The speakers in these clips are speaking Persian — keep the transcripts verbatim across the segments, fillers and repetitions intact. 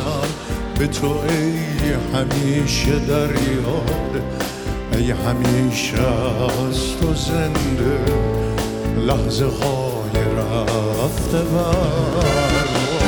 به تو ای همیشه در یاد، ای همیشه از تو زنده لحظه های رفته بر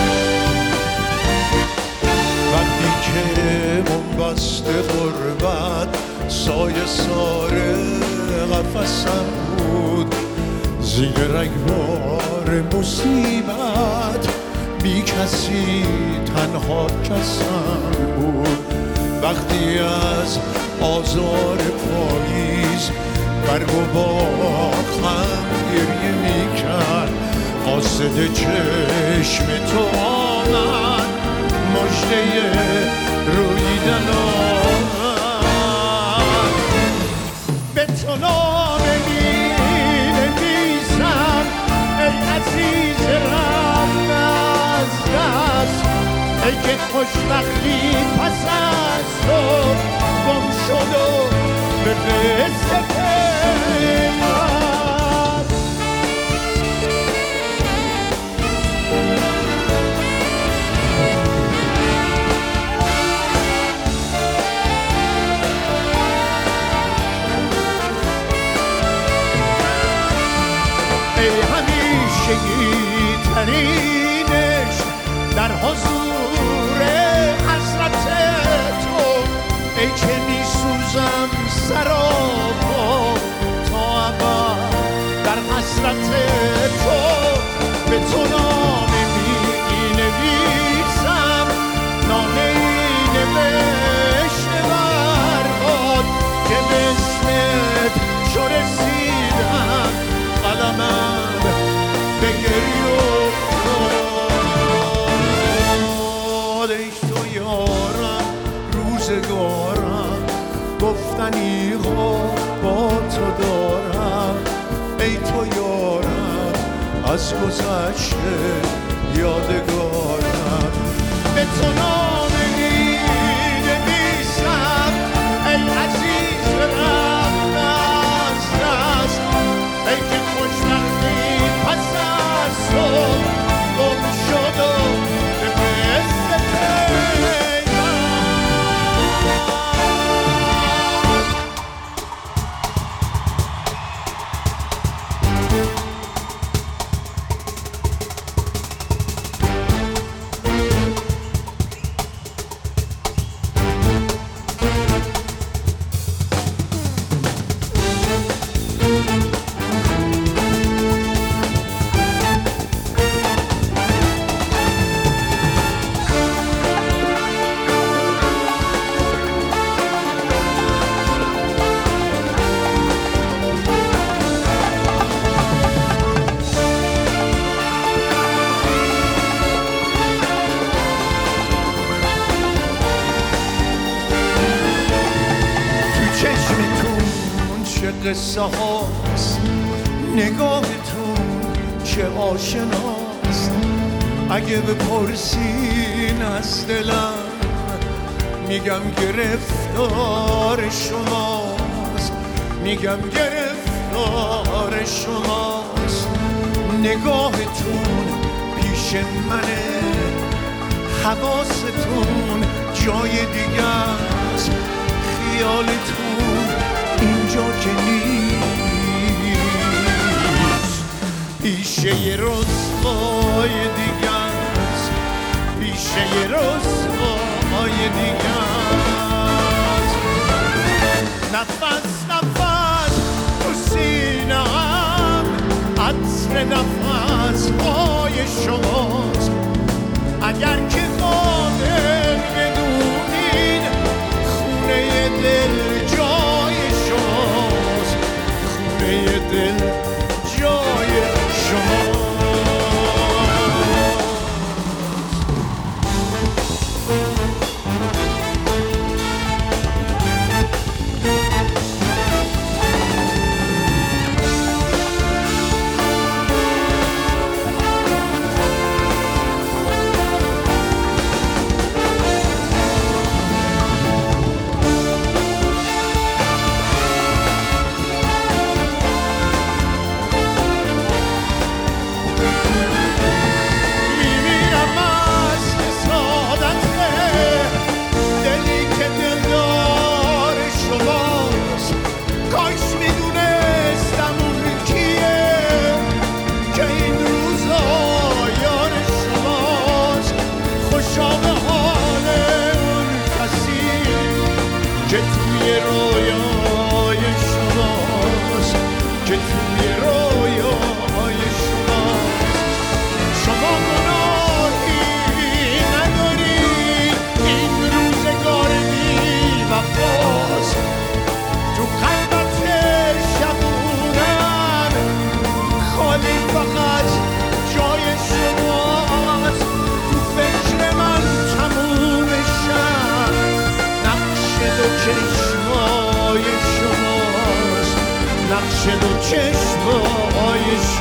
وقتی که بنبست غربت سایه ساره قفسم بود، زیر رگبار مصیبت بی کسی تنها کسم بود. وقتی از آزار پاییز برگ و باغ هم گریه میکرد، قاصد چشم تو آمد مژده رویدن آمد. به تو نامه می‌نویسم ای عزیز رفت از دست، ای که خوشبختی پس از تو گم شد و به قصه پیوست. ای همیشگی ترینش در حضور حضرت تو، ای که می سوزم سراپا تا ابد در حسرت تو. به تو نامه می نویسم، نامه ای نوشته برباد که به اسمت چو رسیدم قلمم به گریه افتاد. ای تو یارم روزگارم، گفتنی ها با تو دارم، ای تو یارم از گذشته یادگارم. به تو نامه می نویسم ای عزیز رفت از دست، ای که خوشبختی پس از تو گم شد و به قصه پیوست. قصه هاست نگاهتون چه آشناست، اگه بپرسین از دلم میگم گرفتار شماست، میگم گرفتار شماست. نگاهتون پیش منه، حواستون جای دیگه است، خیالتون اینجا که نیست، پیشه یه رسوای دیگه است، پیشه یه رسوای دیگه است. نفس نفس تو سینه‌ام عطر نفس های شماست، اگر که قادر بدونین خونه دل جای شماست، خونه دل جای شماست.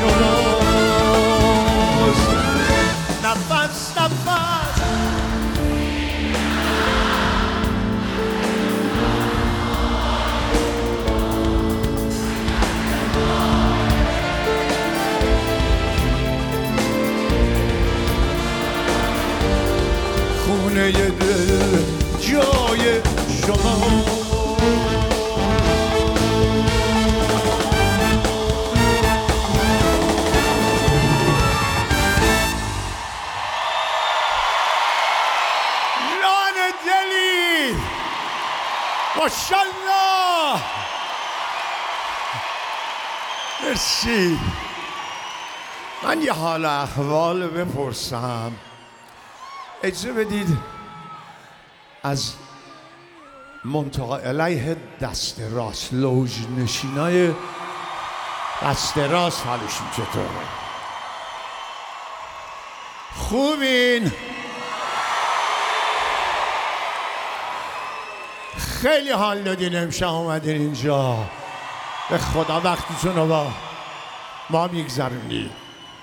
شماست. نفس نفس خونه دل جای شما. لان دلی ماشالله. مرسی. من یه حال احوال بپرسم. اجازه بدید از منتقا علیه دست راست، لوژ نشینای دست راست حالشون چطوره؟ خوبین؟ خیلی حال دادین امشب اومدین اینجا. به خدا وقتیتون رو با ما میگذرونید.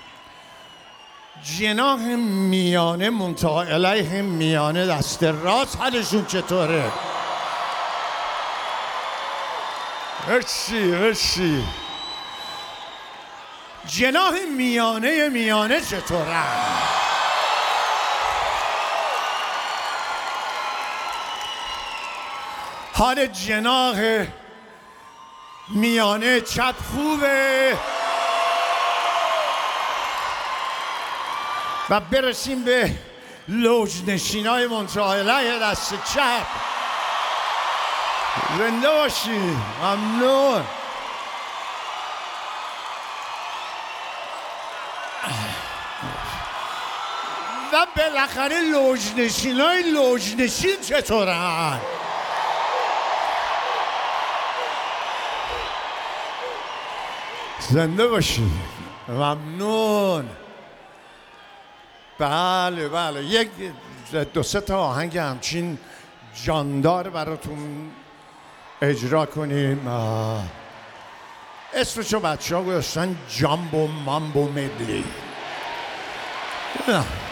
جناح میانه منتها علیه میانه دست راست حالشون چطوره؟ مرسی مرسی. جناح میانه میانه چطوره؟ حال جناح میانه چپ خوبه؟ و برسیم به لوژ نشینای منتها علیه دست چپ. زنده باشید. ممنون. و بالاخره لوژ نشینای لوژ نشین چطورن؟ زنده باشید. ممنون. بله بله. یک دو سه تا آهنگ همچین جاندار براتون اجرا کنیم. اسمشو بچه ها گذاشتن جامبو مامبو مدلی.